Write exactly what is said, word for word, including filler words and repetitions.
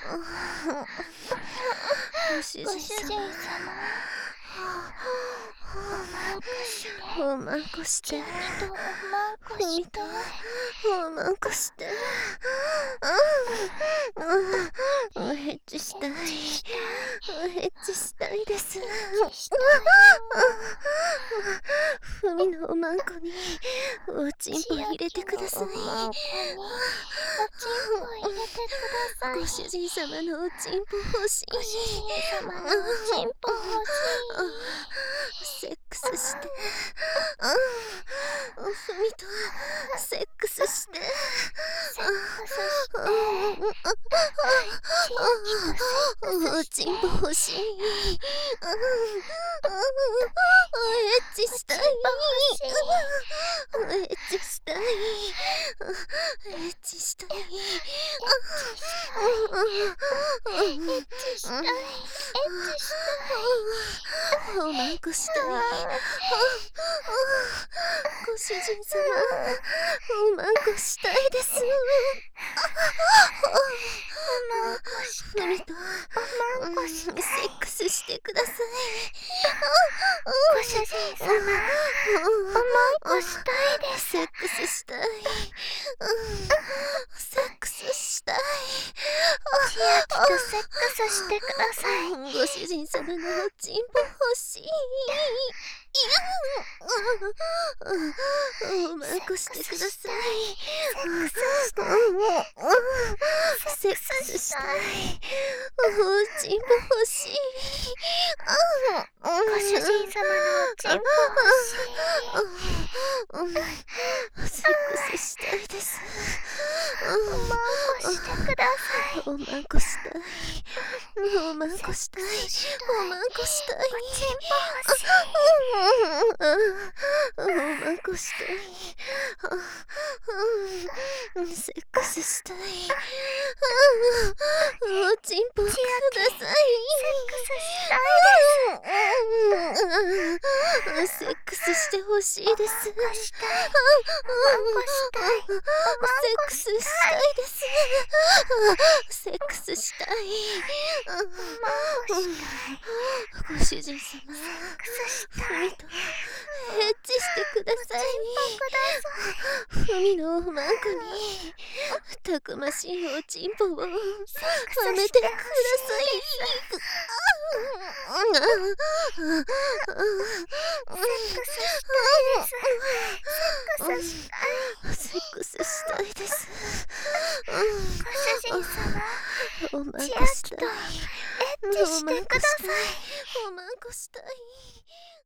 ご主人様。おまんこして。ふみとおまんこして。おへっちしたい。おへっちしたいです。ふみのおまんこにおちんぽ入れてください。ご主人様のおちんぽ欲しい。ご主人様のおちんぽ欲しい。セックスして。ふみとセックスして。おちんぽ欲しい。おエッチしたい。おエッチしたい。エッチしたい。エッチしたい。エッチしたい。おまんこしたい。ご主人様、おまんこしたいです。おまんこしたい。ふみとおまんこしたい。セックスしてください。ご主人様、おまんこしたいです。セックスしたい。セックスしたい。千秋とセックスしてください。ご主人様のおちんぽ欲しい。おまんこしてください。セックスしたい。おちんぽ欲しい。ご主人様のおちんぽ欲しい。セックスしたいです。おまんこしてください。おまんこしたい。おまんこしたい。おまんこしたい。おちんぽ欲しい。おまんこしたい。セックスしたい。おちんぽください。セックスしたいです。セックスしてほしいです。セックスしたいです。セックスしたい。ご主人様、ふみとエッチしてください。ふみのおまんこにたくましいおちんぽをはめてください。セックスしたいです。ご主人様、おまんこしたい。エッチしてください。おまんこしたい。